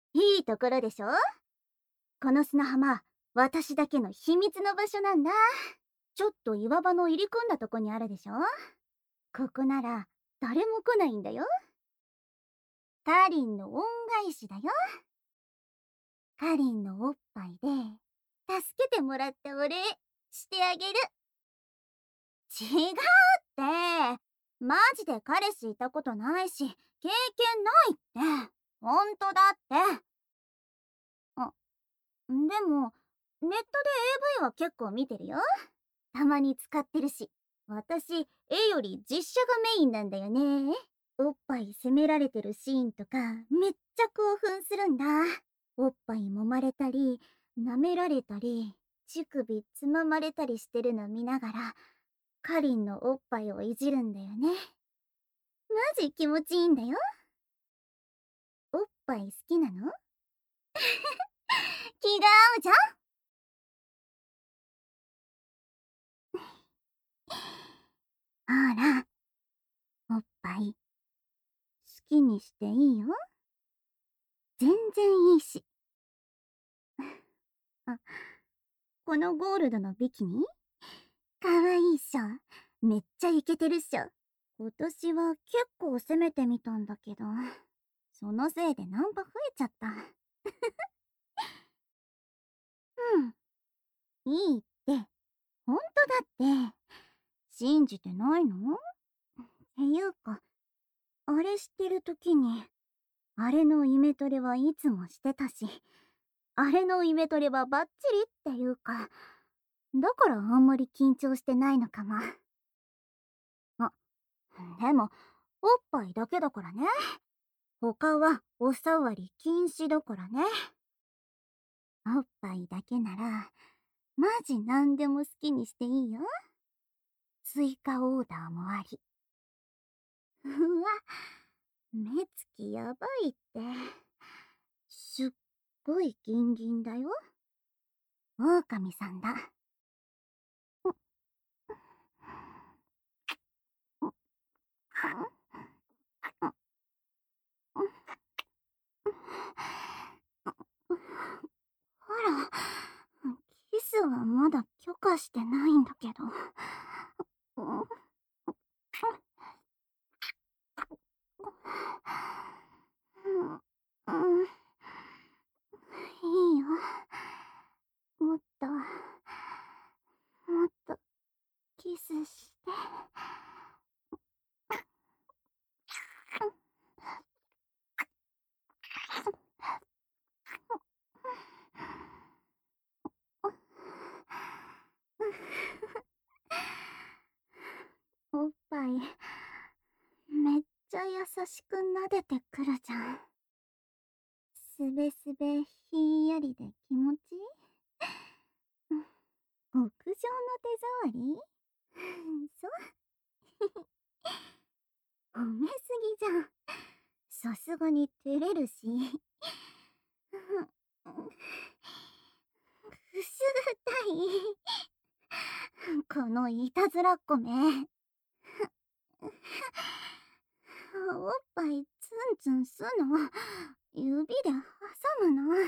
いいところでしょ。この砂浜、私だけの秘密の場所なんだ。ちょっと岩場の入り組んだとこにあるでしょ。ここなら誰も来ないんだよ。カリンの恩返しだよ。カリンのおっぱいで助けてもらったお礼してあげる。違うって。マジで彼氏いたことないし、経験ないって。ほんとだって。あ、でも、ネットで AV は結構見てるよ。たまに使ってるし。私、絵より実写がメインなんだよね。おっぱい責められてるシーンとか、めっちゃ興奮するんだ。おっぱい揉まれたり、舐められたり、乳首つままれたりしてるの見ながら、かりんのおっぱいをいじるんだよね。マジ気持ちいいんだよ。おっぱい好きなの？気が合うじゃん。ほら、おっぱい好きにしていいよ。全然いいし。あ、このゴールドのビキニかわいいっしょ。めっちゃイケてるっしょ。今年は結構攻めてみたんだけど、そのせいでナンパ増えちゃった。うん、いいって。ほんとだって。信じてないの？っていうか、あれしてる時に、あれのイメトレはいつもしてたし、あれのイメトレはバッチリっていうか、だからあんまり緊張してないのかも。あ、でも、おっぱいだけだからね。他はおさわり禁止だからね。おっぱいだけなら、マジ何でも好きにしていいよ。追加オーダーもあり。うわ、目つきやばいって。すっごいギンギンだよ。狼さんだ。ほら、キスはまだ許可してないんだけど。いいよ。もっと、もっとキスして。おっぱい、めっちゃ優しく撫でてくるじゃん。すべすべひんやりで気持ちいい。極上の手触り。そう褒めすぎじゃん。さすがに照れるし。くすぐったい。このいたずらっ子め。おっぱいツンツンすの。指で挟むの。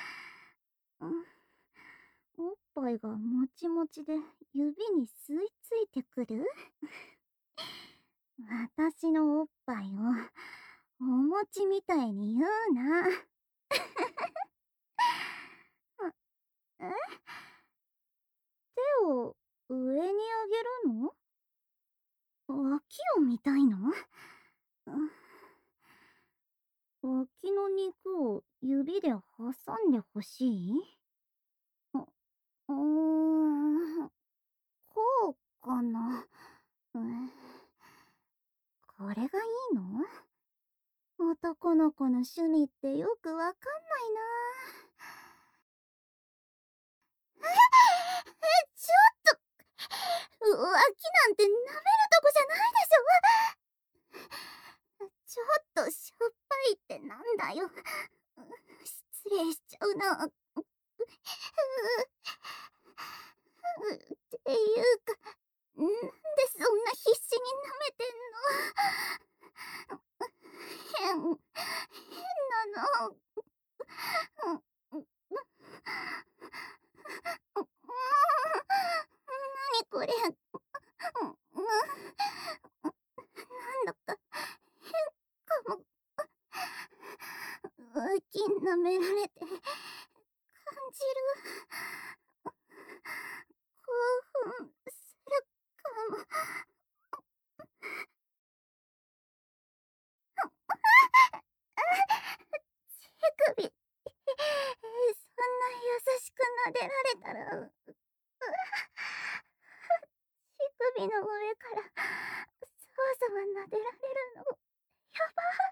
おっぱいがもちもちで指に吸い付いてくる。私のおっぱいをお餅みたいに言うな。え、手を上にあげるの？脇を見たいの？脇の肉を指で挟んでほしい？うーん、こうかな。うん、これがいいの？男の子の趣味ってよくわかんないな。ちょっと、脇なんて舐めるとこじゃないでしょ。ちょっとしょっぱいってなんだよ。失礼しちゃうな。っていうか、なんでそんな必死に舐めてんの？変なの。 舐められて感じる興奮するかも。手首、そんな優しく撫でられたら、手首の上からそわそわ撫でられるの、や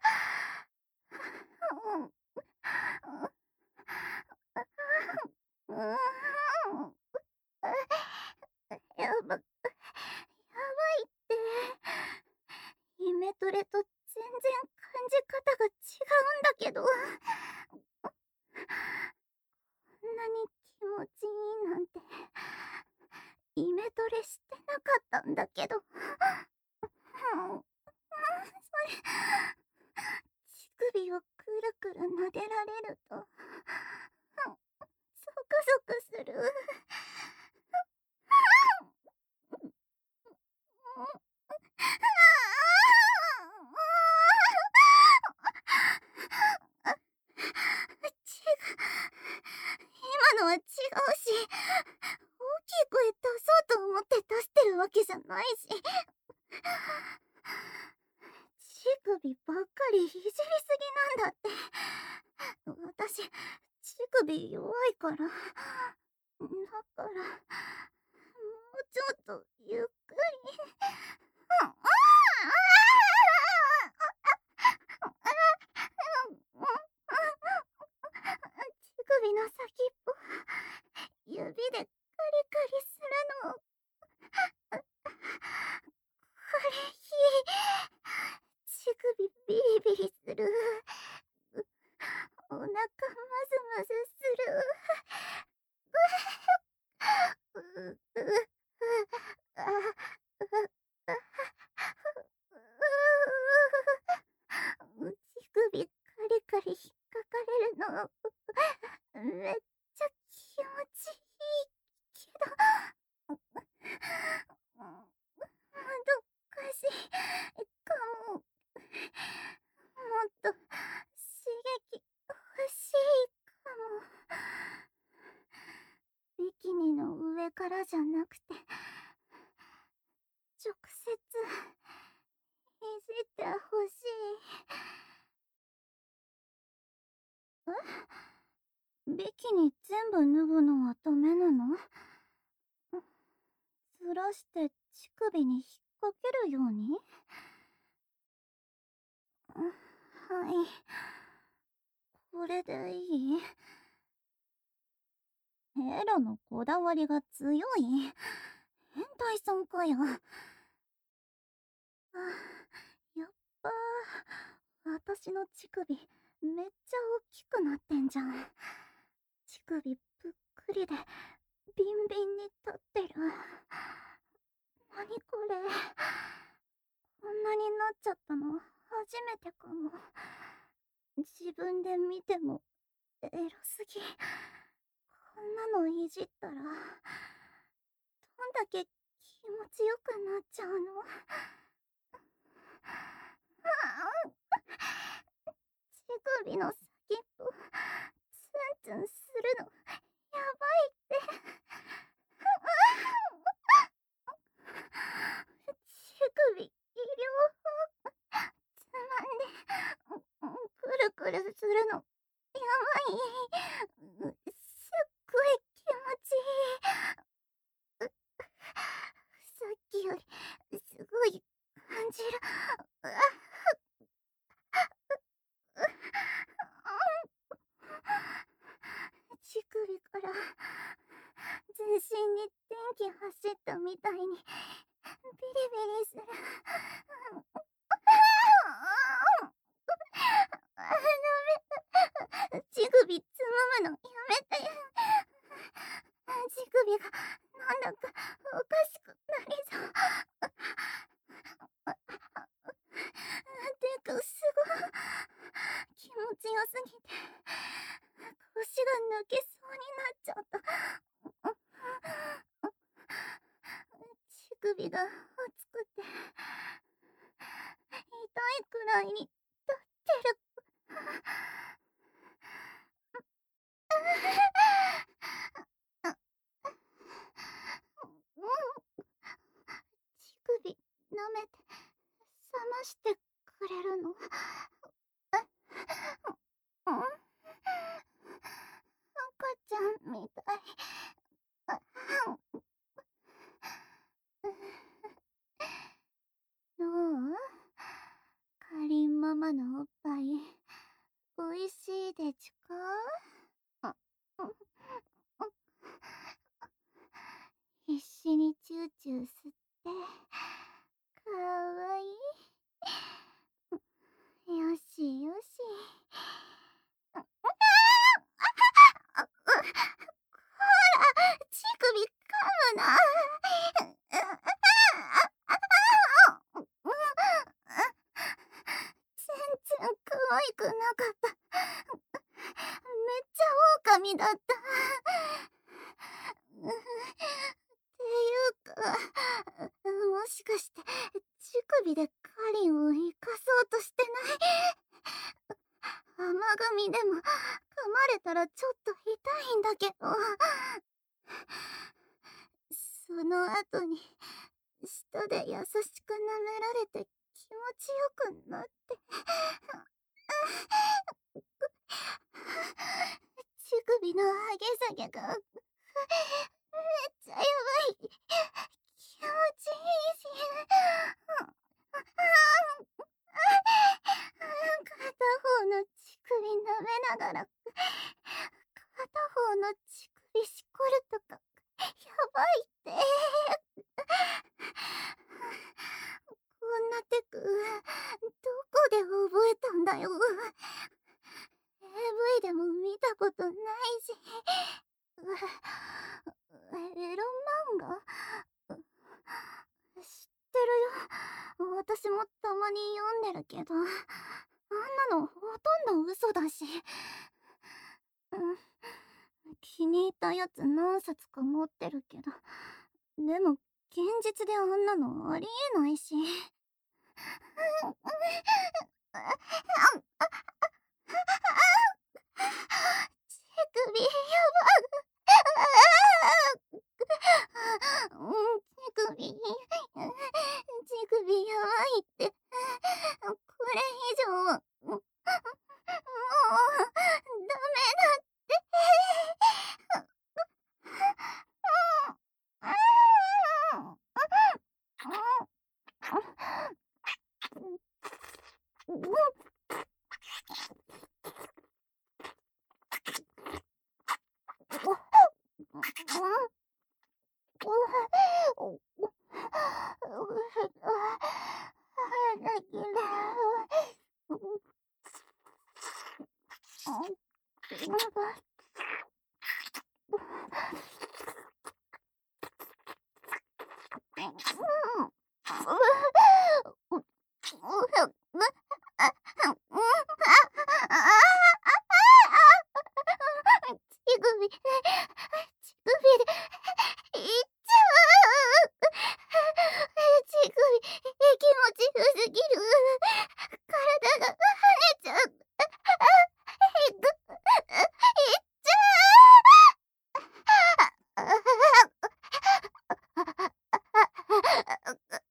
ば。うん、やば、やばいって。イメトレと全然感じ方が違うんだけど。こんなに気持ちいいなんて、イメトレしてなかったんだけど。乳首をくるくる撫でられると、ゾクゾクする。今のは違うし、大きい声出そうと思って出してるわけじゃないし。乳首ばっかりいじりすぎなんだって。私、乳首弱いから。だから、もうちょっとゆっくり。乳首の先っぽ、指でカリカリするの。これいい。乳首ビリビリする。お腹ムズムズする。乳首カリカリ引っかかれるの、めっちゃ気持ちいいけど、もどかしいかも。もっと刺激欲しいかも。ビキニの上からじゃなくて、直接いじってほしい。ビキニ全部脱ぐのはダメなの？ずらして乳首に引っ掛けるように？はい。これでいい？エロのこだわりが強い。変態さんかよ。やっぱ、私の乳首、めっちゃ大きくなってんじゃん。乳首ぷっくりで、ビンビンに立ってる。なにこれ。こんなになっちゃったの、初めてかも。自分で見ても、エロすぎ。こんなのいじったら、どんだけ気持ちよくなっちゃうの？乳首の先っぽ、ツンツンするの、やばいって。乳首、両方、つまんで、くるくるするの、やばい。すっごい気持ちいい。さっきより、すごい感じる。乳首から全身に電気走ったみたいにビリビリする。ダメ。乳首つまむのやめて。乳首がなんだかおかしくなりそう。てかすごい気持ちよすぎて腰が抜けそうになっちゃった。乳首が熱くて痛いくらいに立ってる。 乳首舐めて冷ましてくれるの？赤ちゃんみたい。どう？かりんママのおっぱいおいしいでちゅか？必死にチューチュー吸ってかわいい。よしよし。乳首噛むな。全然可愛くなかった。めっちゃ狼だった。っていうか、もしかして乳首でカリンを生かそうとしてない？甘噛みでも噛まれたらちょっと痛いんだけど。その後に舌で優しく舐められて気持ちよくなって。乳首の上げ下げがめっちゃやばい。気持ちいいし。片方の乳首舐めながら片方の乳首しこるとかやばいって。こんなテクどこで覚えたんだよ。AV でも見たことないし。エロ漫画知ってるよ。私もたまに読んでるけど、あんなのほとんど嘘だし。気に入ったやつ何冊か持ってるけど、でも現実であんなのありえないし。乳首やば。乳首やばいって。これ以上もうダメだって。乳首でいっちゃう。乳首気持ちよすぎる。体が跳ねちゃう。いっちゃう。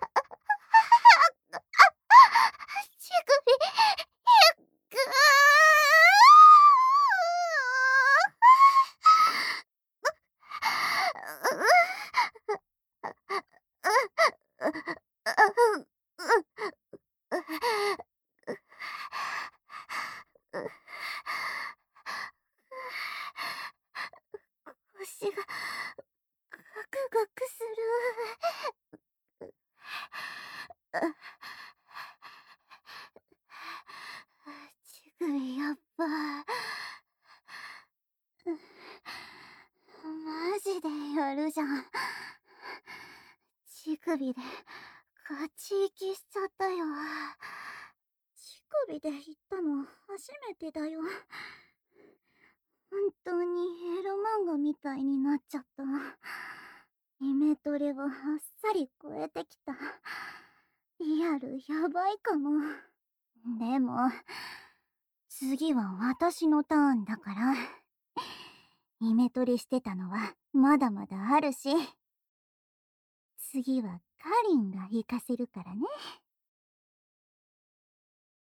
乳首腰がガクガクする。乳首やっば。マジでやるじゃん。乳首でガチ息しちゃったよ。乳首で言ったの初めてだよ。本当にエロ漫画みたいになっちゃった。イメトレをあっさり超えてきた。リアルやばいかも。でも次は私のターンだからイメトレしてたのはまだまだあるし、次はカリンが行かせるからね。